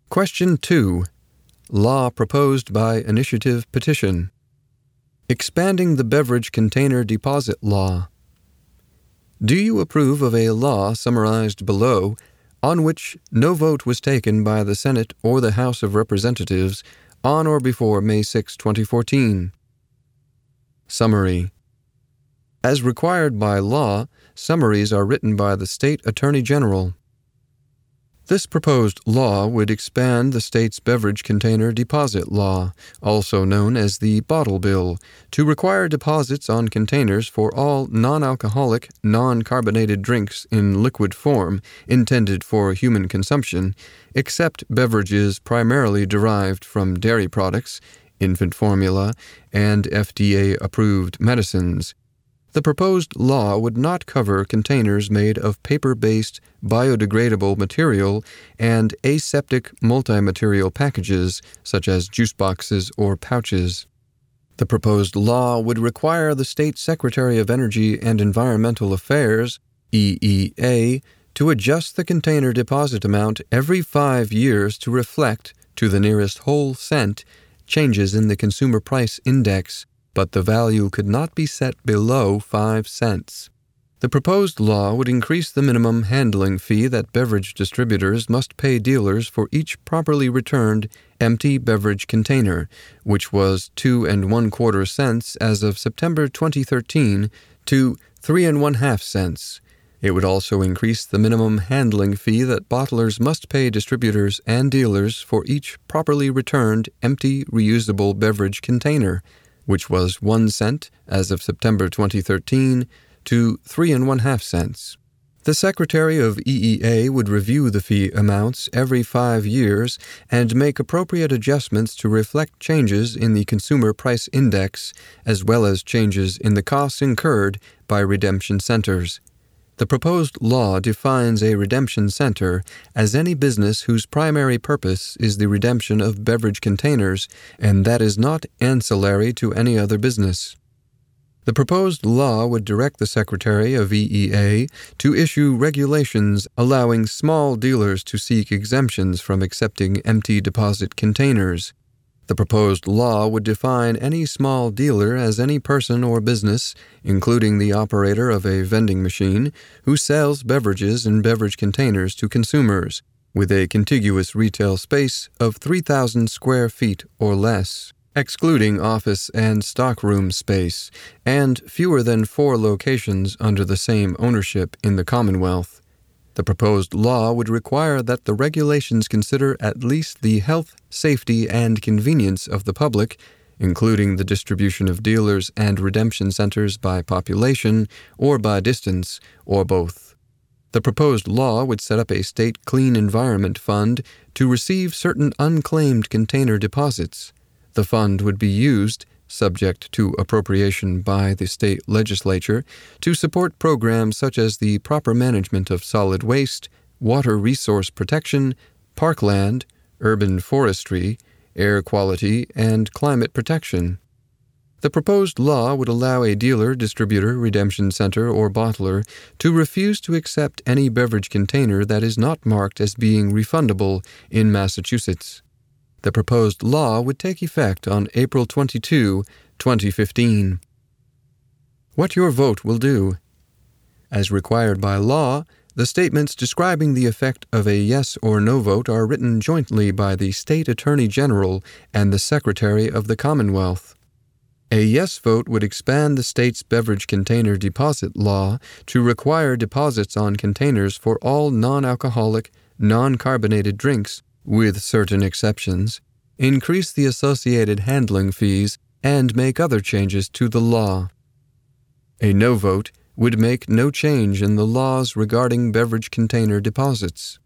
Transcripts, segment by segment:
Question 2. Law proposed by initiative petition. Expanding the beverage container deposit law. Do you approve of a law summarized below on which no vote was taken by the Senate or the House of Representatives on or before May 6, 2014? Summary. As required by law, summaries are written by the State Attorney General. This proposed law would expand the state's beverage container deposit law, also known as the Bottle Bill, to require deposits on containers for all non-alcoholic, non-carbonated drinks in liquid form intended for human consumption, except beverages primarily derived from dairy products, infant formula, and FDA-approved medicines. The proposed law would not cover containers made of paper-based, biodegradable material and aseptic multi-material packages, such as juice boxes or pouches. The proposed law would require the State Secretary of Energy and Environmental Affairs, EEA, to adjust the container deposit amount every 5 years to reflect, to the nearest whole cent, changes in the Consumer Price Index, but the value could not be set below 5 cents. The proposed law would increase the minimum handling fee that beverage distributors must pay dealers for each properly returned empty beverage container, which was 2 1/4 cents as of September 2013, to 3 1/2 cents. It would also increase the minimum handling fee that bottlers must pay distributors and dealers for each properly returned empty reusable beverage container, which was 1 cent as of September 2013, to 3 1/2 cents. The Secretary of EEA would review the fee amounts every 5 years and make appropriate adjustments to reflect changes in the Consumer Price Index, as well as changes in the costs incurred by redemption centers. The proposed law defines a redemption center as any business whose primary purpose is the redemption of beverage containers, and that is not ancillary to any other business. The proposed law would direct the Secretary of EEA to issue regulations allowing small dealers to seek exemptions from accepting empty deposit containers. The proposed law would define any small dealer as any person or business, including the operator of a vending machine, who sells beverages in beverage containers to consumers, with a contiguous retail space of 3,000 square feet or less, excluding office and stockroom space, and fewer than 4 locations under the same ownership in the Commonwealth. The proposed law would require that the regulations consider at least the health, safety, and convenience of the public, including the distribution of dealers and redemption centers by population or by distance, or both. The proposed law would set up a state clean environment fund to receive certain unclaimed container deposits. The fund would be used, subject to appropriation by the state legislature, to support programs such as the proper management of solid waste, water resource protection, parkland, urban forestry, air quality, and climate protection. The proposed law would allow a dealer, distributor, redemption center, or bottler to refuse to accept any beverage container that is not marked as being refundable in Massachusetts. The proposed law would take effect on April 22, 2015. What your vote will do. As required by law, the statements describing the effect of a yes or no vote are written jointly by the State Attorney General and the Secretary of the Commonwealth. A yes vote would expand the state's beverage container deposit law to require deposits on containers for all non-alcoholic, non-carbonated drinks, with certain exceptions, increase the associated handling fees, and make other changes to the law. A no vote would make no change in the laws regarding beverage container deposits.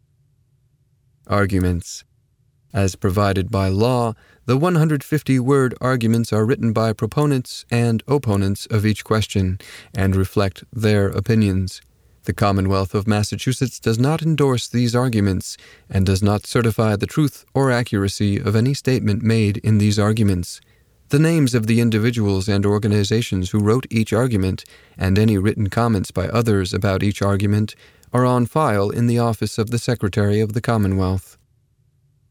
Arguments. As provided by law, the 150-word arguments are written by proponents and opponents of each question and reflect their opinions. The Commonwealth of Massachusetts does not endorse these arguments and does not certify the truth or accuracy of any statement made in these arguments. The names of the individuals and organizations who wrote each argument and any written comments by others about each argument are on file in the office of the Secretary of the Commonwealth.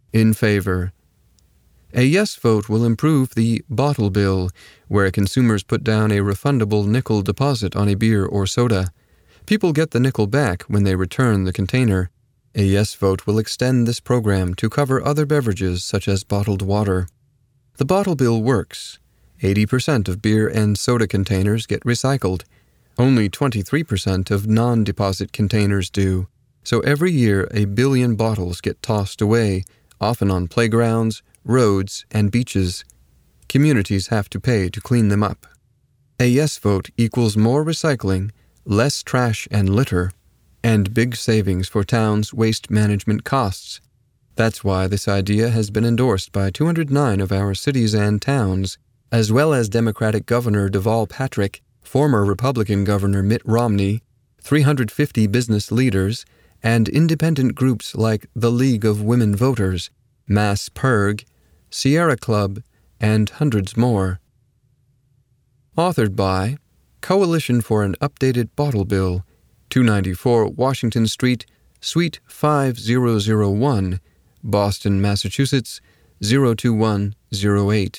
In favor. A yes vote will improve the bottle bill, where consumers put down a refundable nickel deposit on a beer or soda. People get the nickel back when they return the container. A yes vote will extend this program to cover other beverages such as bottled water. The bottle bill works. 80% of beer and soda containers get recycled. Only 23% of non-deposit containers do. So every year, 1 billion bottles get tossed away, often on playgrounds, roads, and beaches. Communities have to pay to clean them up. A yes vote equals more recycling, less trash and litter, and big savings for towns' waste management costs. That's why this idea has been endorsed by 209 of our cities and towns, as well as Democratic Governor Deval Patrick, former Republican Governor Mitt Romney, 350 business leaders, and independent groups like the League of Women Voters, Mass Purg, Sierra Club, and hundreds more. Authored by Coalition for an Updated Bottle Bill, 294 Washington Street, Suite 5001, Boston, Massachusetts, 02108,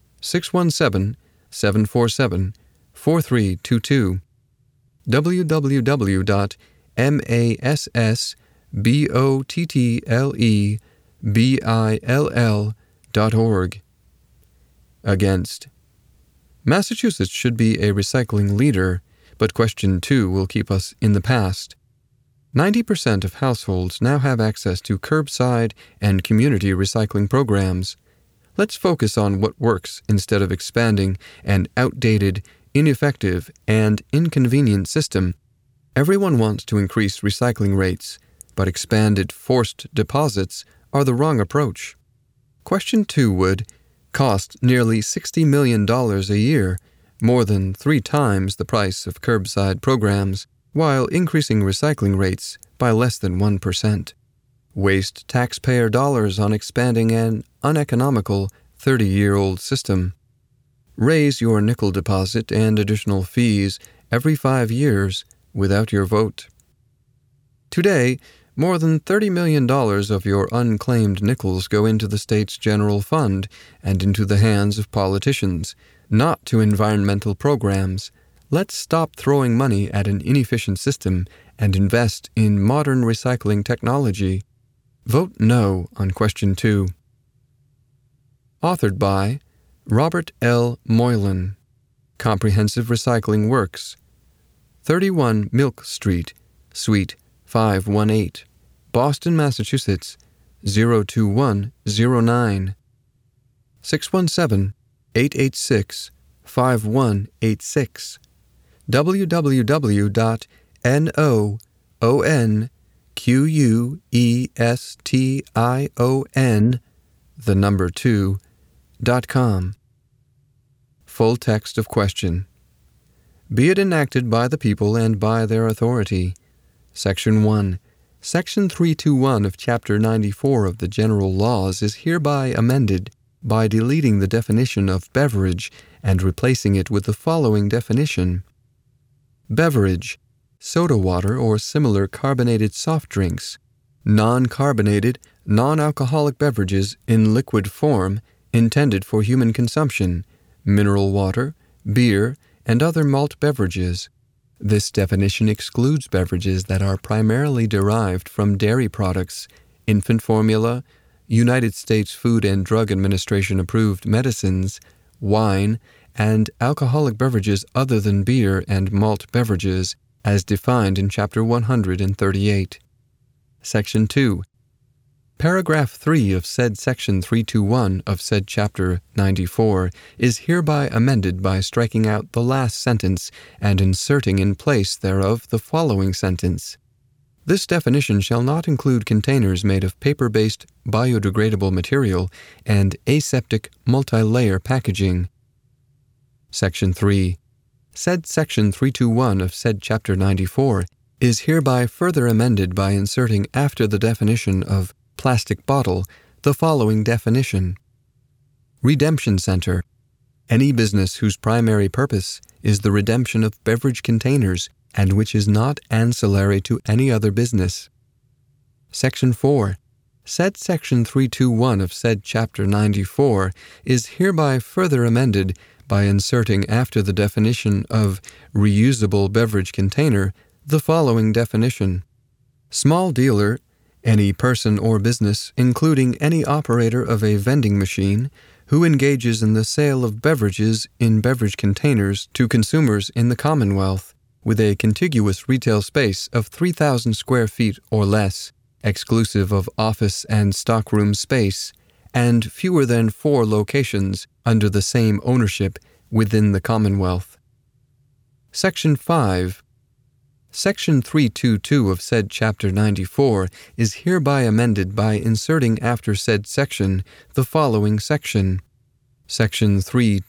617-747-4322, www.massbottlebill.org. Against. Massachusetts should be a recycling leader, but question 2 will keep us in the past. 90% of households now have access to curbside and community recycling programs. Let's focus on what works instead of expanding an outdated, ineffective, and inconvenient system. Everyone wants to increase recycling rates, but expanded forced deposits are the wrong approach. Question 2 would cost nearly $60 million a year, more than 3 times the price of curbside programs, while increasing recycling rates by less than 1%. Waste taxpayer dollars on expanding an uneconomical 30-year-old system. Raise your nickel deposit and additional fees every 5 years without your vote. Today, more than $30 million of your unclaimed nickels go into the state's general fund and into the hands of politicians, not to environmental programs. Let's stop throwing money at an inefficient system and invest in modern recycling technology. Vote no on question 2. Authored by Robert L. Moylan. Comprehensive Recycling Works. 31 Milk Street, Suite 518, Boston, Massachusetts, 02109. 617-886-5186. www.noonquestion2.com. Full text of question. Be it enacted by the people and by their authority. Section 1. Section 321 of Chapter 94 of the General Laws is hereby amended by deleting the definition of beverage and replacing it with the following definition. Beverage, soda water or similar carbonated soft drinks, non-carbonated, non-alcoholic beverages in liquid form intended for human consumption, mineral water, beer, and other malt beverages. This definition excludes beverages that are primarily derived from dairy products, infant formula, United States Food and Drug Administration approved medicines, wine, and alcoholic beverages other than beer and malt beverages, as defined in Chapter 138. Section 2. Paragraph 3 of said Section 321 of said Chapter 94 is hereby amended by striking out the last sentence and inserting in place thereof the following sentence. This definition shall not include containers made of paper-based biodegradable material and aseptic multi-layer packaging. Section 3. Said Section 321 of said Chapter 94 is hereby further amended by inserting after the definition of plastic bottle the following definition. Redemption Center. Any business whose primary purpose is the redemption of beverage containers and which is not ancillary to any other business. Section 4. Said Section 321 of said Chapter 94 is hereby further amended by inserting after the definition of reusable beverage container the following definition: small dealer, any person or business, including any operator of a vending machine, who engages in the sale of beverages in beverage containers to consumers in the Commonwealth, with a contiguous retail space of 3,000 square feet or less, exclusive of office and stockroom space, and fewer than 4 locations under the same ownership within the Commonwealth. Section 5. Section 322 of said Chapter 94 is hereby amended by inserting after said section the following section: Section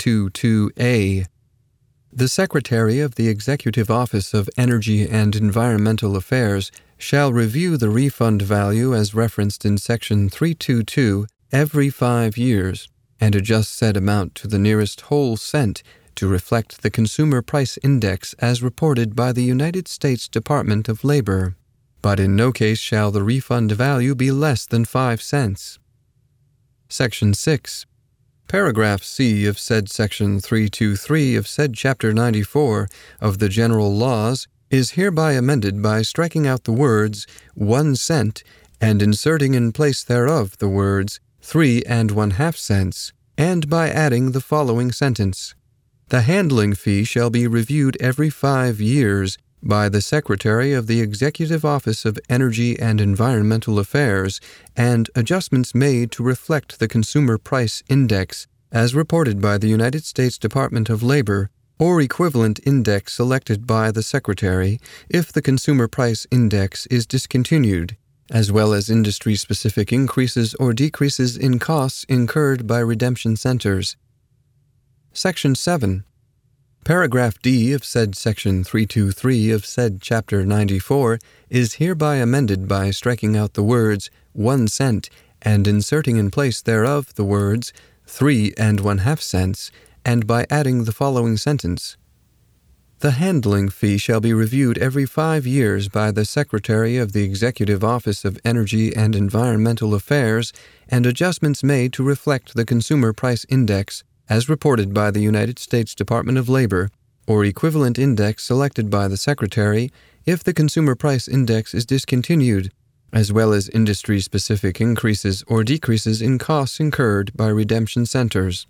322A. The Secretary of the Executive Office of Energy and Environmental Affairs shall review the refund value as referenced in Section 322 every 5 years, and adjust said amount to the nearest whole cent to reflect the Consumer Price Index as reported by the United States Department of Labor, but in no case shall the refund value be less than 5 cents. Section 6. Paragraph C of said Section 323 of said Chapter 94 of the General Laws is hereby amended by striking out the words 1 cent and inserting in place thereof the words 3 1/2 cents, and by adding the following sentence: the handling fee shall be reviewed every 5 years by the Secretary of the Executive Office of Energy and Environmental Affairs, and adjustments made to reflect the Consumer Price Index as reported by the United States Department of Labor, or equivalent index selected by the Secretary if the Consumer Price Index is discontinued, as well as industry-specific increases or decreases in costs incurred by redemption centers. Section 7. Paragraph D of said Section 323 of said Chapter 94 is hereby amended by striking out the words 1 cent and inserting in place thereof the words 3 1/2 cents, and by adding the following sentence: the handling fee shall be reviewed every 5 years by the Secretary of the Executive Office of Energy and Environmental Affairs, and adjustments made to reflect the Consumer Price Index as reported by the United States Department of Labor, or equivalent index selected by the Secretary if the Consumer Price Index is discontinued, as well as industry-specific increases or decreases in costs incurred by redemption centers.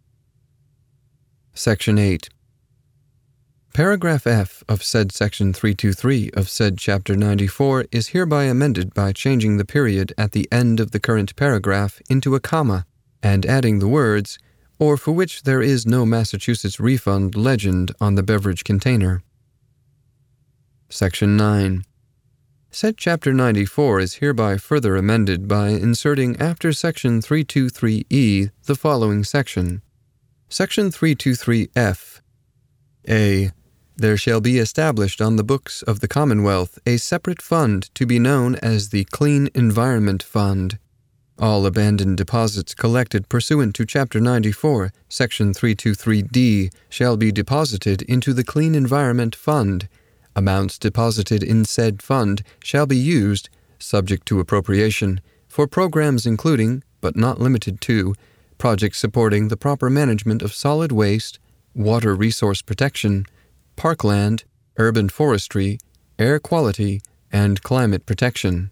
Section 8. Paragraph F of said Section 323 of said Chapter 94 is hereby amended by changing the period at the end of the current paragraph into a comma, and adding the words, or for which there is no Massachusetts refund legend on the beverage container. Section 9. Said Chapter 94 is hereby further amended by inserting after Section 323E the following section: Section 323F. A. There shall be established on the books of the Commonwealth a separate fund to be known as the Clean Environment Fund. All abandoned deposits collected pursuant to Chapter 94, Section 323D, shall be deposited into the Clean Environment Fund. Amounts deposited in said fund shall be used, subject to appropriation, for programs including, but not limited to, projects supporting the proper management of solid waste, water resource protection, parkland, urban forestry, air quality, and climate protection.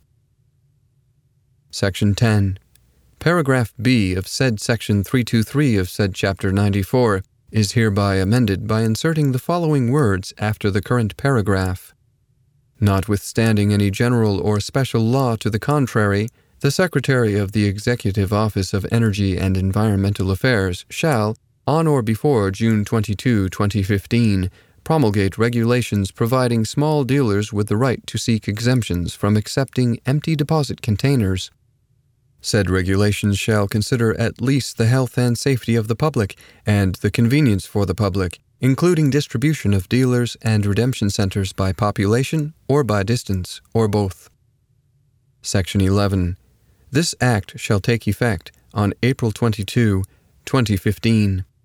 Section 10. Paragraph B of said Section 323 of said Chapter 94 is hereby amended by inserting the following words after the current paragraph: notwithstanding any general or special law to the contrary, the Secretary of the Executive Office of Energy and Environmental Affairs shall, on or before June 22, 2015, promulgate regulations providing small dealers with the right to seek exemptions from accepting empty deposit containers. Said regulations shall consider at least the health and safety of the public and the convenience for the public, including distribution of dealers and redemption centers by population or by distance, or both. Section 11. This Act shall take effect on April 22, 2015.